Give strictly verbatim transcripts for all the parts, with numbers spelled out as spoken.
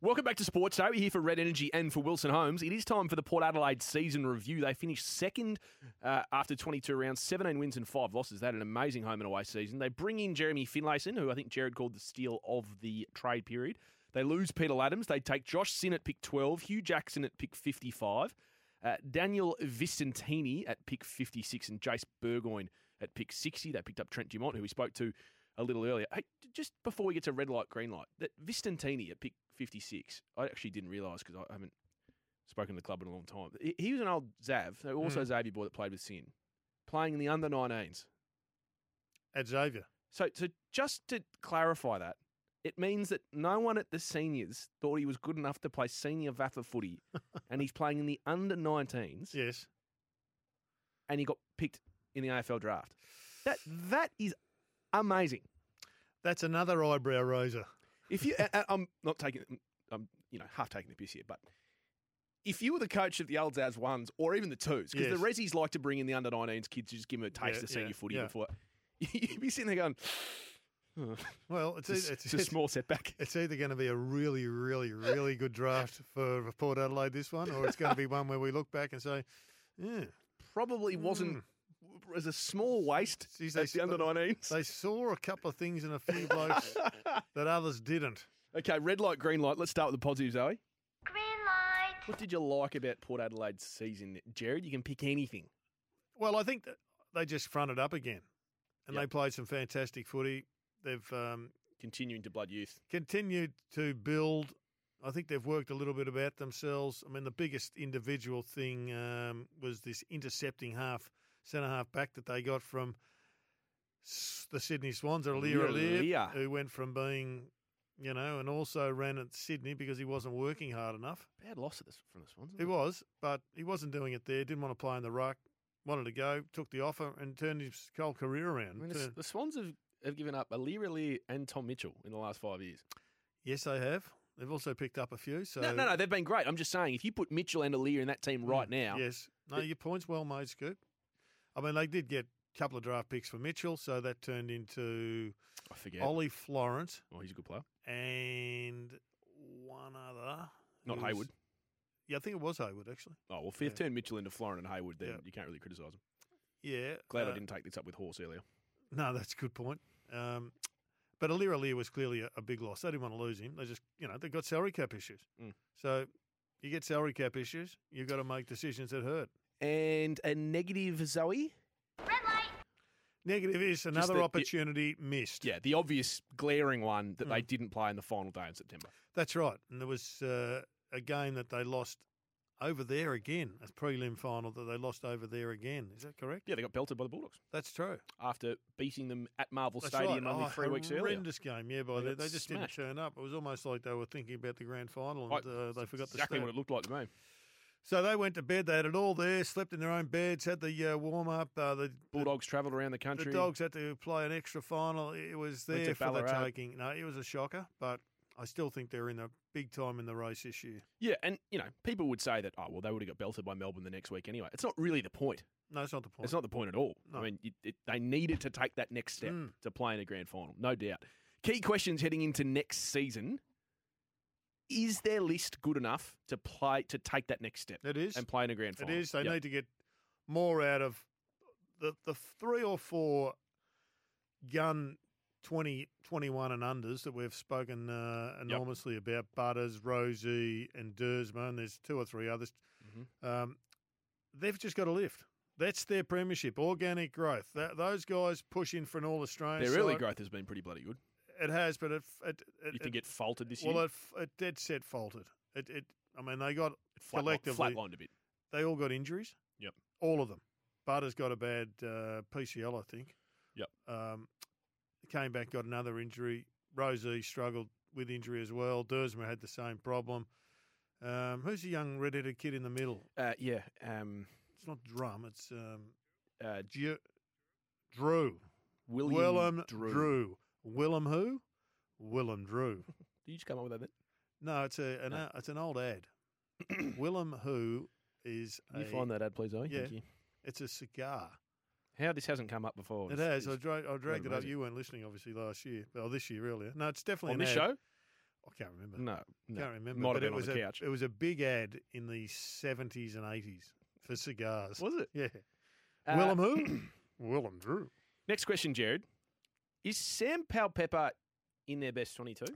Welcome back to Sports Day. We're here for Red Energy and for Wilson Homes. It is time for the Port Adelaide season review. They finished second uh, after twenty-two rounds, seventeen wins and five losses. They had an amazing home and away season. They bring in Jeremy Finlayson, who I think Jared called the steal of the trade period. They lose Peter Laddams. They take Josh Sinn at pick twelve, Hugh Jackson at pick fifty-five, uh, Daniel Vicentini at pick fifty-six, and Jace Burgoyne at pick sixty. They picked up Trent Dumont, who we spoke to a little earlier. Hey, just before we get to red light, green light, that Vicentini at pick fifty-six, I actually didn't realise because I haven't spoken to the club in a long time. He, he was an old Zav, also mm. Xavier boy that played with Sin, playing in the under nineteens. At Xavier. So, so just to clarify that, it means that no one at the seniors thought he was good enough to play senior V A F A footy, and he's playing in the under nineteens. Yes. And he got picked in the A F L draft. That That is amazing. That's another eyebrow raiser. If you, I, I'm not taking, I'm you know half taking the piss here, but if you were the coach of the old Zaz ones or even the twos, because yes. the Rezzies like to bring in the under nineteens kids to just give them a taste yeah, of senior yeah, footy yeah. before, you'd be sitting there going, oh, well, it's, it's, a, it's, it's a it's small setback. It's either going to be a really, really, really good draft for Port Adelaide, this one, or it's going to be one where we look back and say, yeah, probably wasn't. Mm. As a small waste Jeez, at they, the under nineteens. They saw a couple of things in a few blokes that others didn't. Okay, red light, green light. Let's start with the positives, Zoe. Green light. What did you like about Port Adelaide's season? Jared, you can pick anything. Well, I think that they just fronted up again, and Yep. they played some fantastic footy. They've um, Continuing to blood youth. continued to build. I think they've worked a little bit about themselves. I mean, the biggest individual thing um, was this intercepting half, centre half back that they got from s- the Sydney Swans, Alir Alir, Alir, who went from being, you know, and also ran at Sydney because he wasn't working hard enough. Bad loss at this, from the Swans. He was, but he wasn't doing it there. Didn't want to play in the ruck. Wanted to go, took the offer, and turned his whole career around. I mean, the, Turned- the Swans have, have given up Alir Alir and Tom Mitchell in the last five years. yes, they have. They've also picked up a few. So No, no, no, they've been great. I'm just saying, if you put Mitchell and Alir in that team right now. Yes. No, it- your point's well made, Scoop. I mean, they did get a couple of draft picks for Mitchell, so that turned into I forget. Ollie Florence Oh, he's a good player. and one other. Not who's- Hayward. Yeah, I think it was Hayward, actually. Oh, well, if you've Yeah. turned Mitchell into Florin and Hayward, then Yeah. you can't really criticise him. Yeah. Glad I uh, didn't take this up with Horse earlier. No, that's a good point. Um, but Alir Alir was clearly a, a big loss. They didn't want to lose him. They just, you know, they've got salary cap issues. Mm. So you get salary cap issues, you've got to make decisions that hurt. And a negative, Zoe? Red light. Negative is another the- the- opportunity missed. Yeah, the obvious glaring one that they Mm. didn't play in the final day in September. That's right. And there was uh, a game that they lost over there again, a prelim final that they lost over there again. Is that correct? Yeah, they got belted by the Bulldogs That's true. after beating them at Marvel That's Stadium right. only Oh, three weeks earlier. horrendous game, yeah, by They they, got they just smashed. didn't turn up. It was almost like they were thinking about the grand final and I- uh, they forgot the exactly start. what it looked like to me. So they went to bed. They had it all there, slept in their own beds, had the uh, warm up. Uh, the Bulldogs travelled around the the, country. the dogs had to play an extra final. It was Went to there for the Ballarat. taking. No, it was a shocker, but I still think they're in the big time in the race this year. Yeah, and, you know, people would say that, oh, well, they would have got belted by Melbourne the next week anyway. It's not really the point. No, it's not the point. It's not the point at all. No. I mean, it, it, they needed to take that next step Mm. to play in a grand final, no doubt. Key questions heading into next season. Is their list good enough to play to take that next step It is. and play in a grand It final? is. They Yep. need to get more out of the the three or four gun twenty, twenty-one and unders that we've spoken uh, enormously about. Butters, Rosie, and Dersma, and there's two or three others. Mhm. Um, they've just got to lift. That's their premiership, organic growth. That, those guys push in for an All-Australian Their early side. growth has been pretty bloody good. It has, but it, it, it, You think it faltered this well, year? it, it dead set faltered. It, it, I mean, they got It flat, collectively- flatlined a bit. they all got injuries. Yep. All of them. Butters got a bad uh, P C L, I think. Yep. Um, came back, got another injury. Rosie struggled with injury as well. Dersma had the same problem. Um, who's the young red-headed kid in the middle? Uh, yeah. Um, It's not Drum. It's um, uh, G- Drew. William Willem Drew. Drew. Willem who? Willem Drew. Did you just come up with that? Then? No, it's a an, No. uh, it's an old ad. Willem who is Can you a, find that ad, please, Zoe? yeah. Thank you. It's a cigar. How this hasn't come up before? It is- has. is- I, dra- I dragged it up. amazing. You weren't listening, obviously, last year. Well, this year, earlier. No, it's definitely on an this ad. show? I can't remember. No, no. Can't remember. Might have but been it was on the a couch. it was a big ad in the seventies and eighties for cigars. Was it? Yeah. Uh, Willem who? Willem Drew. Next question, Jared. Is Sam Powell-Pepper in their best twenty-two?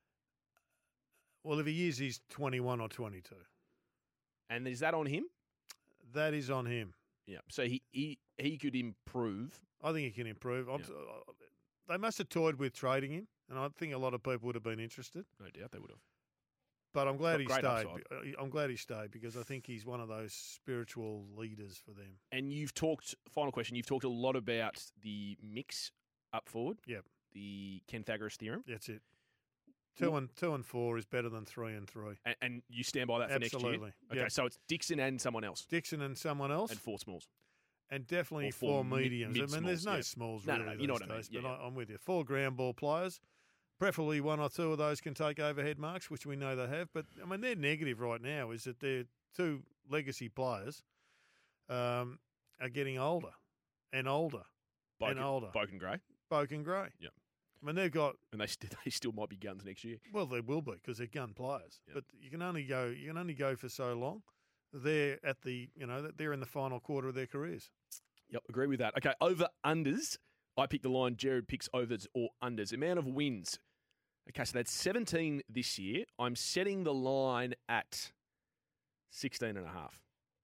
Well, if he is, he's twenty-one or twenty-two. And is that on him? That is on him. Yeah. So he he, he could improve. I think he can improve. I'm Yeah. t- uh, they must have toyed with trading him, and I think a lot of people would have been interested. No doubt they would have. But I'm glad he got stayed. great upside. Uh, I'm glad he stayed because I think he's one of those spiritual leaders for them. And you've talked, final question, you've talked a lot about the mix up forward. Yep. The Pythagoras theorem. That's it. Two and two and four is better than three and three. And, and you stand by that for next Absolutely. year? Okay, Yep. so it's Dixon and someone else. Dixon and someone else, And four smalls. and definitely or four four mid- mediums. I mean, there's no mid-smalls, smalls No, no, really no, you know these what I mean. days, Yeah, but yeah. I, I'm with you. Four ground ball players, preferably one or two of those can take overhead marks, which we know they have. But I mean, their negative right now is that their two legacy players um, are getting older and older Boken, and older. Boken Gray. Boak and Gray. Yep. I mean, they've got And they, st- they still might be guns next year. well, they will be because they're gun players. Yep. But you can only go you can only go for so long. They're at the you know they're in the final quarter of their careers. Yep, agree with that. Okay, over unders. I pick the line. Jared picks overs or unders. Amount of wins. Okay, so that's seventeen this year. I'm setting the line at sixteen and a half.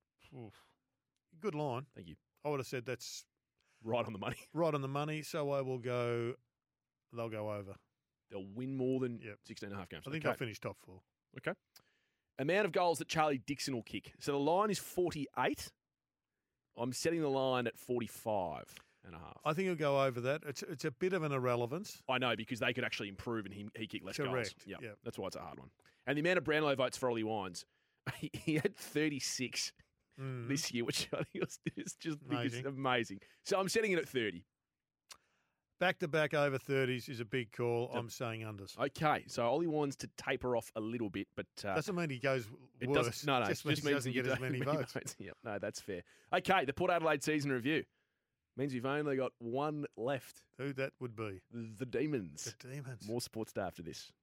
Good line. Thank you. I would have said that's Right on the money. right on the money. So I will go. They'll go over. They'll win more than Yep. sixteen and a half games. I think okay. they'll finish top four. Okay. Amount of goals that Charlie Dixon will kick. So the line is forty-eight. I'm setting the line at forty-five and a half. I think he'll go over that. It's it's a bit of an irrelevance. I know because they could actually improve and he, he kick less Correct. goals. Yeah, Yep. that's why it's a hard one. And the amount of Brownlow votes for Ollie Wines, he, he had thirty-six Mm. this year, which I think is is just Amazing. amazing. amazing. So I'm setting it at thirty. Back to back over thirties is a big call. Yep. I'm saying unders. Okay, so Ollie Wines to taper off a little bit, but uh, Doesn't mean he goes it worse. doesn't. No, no, just it means just he means doesn't that you get as don't- many votes. Yep, no, that's fair. Okay, the Port Adelaide season review means we've only got one left. Who that would be? The Demons. The Demons. More sports day after this.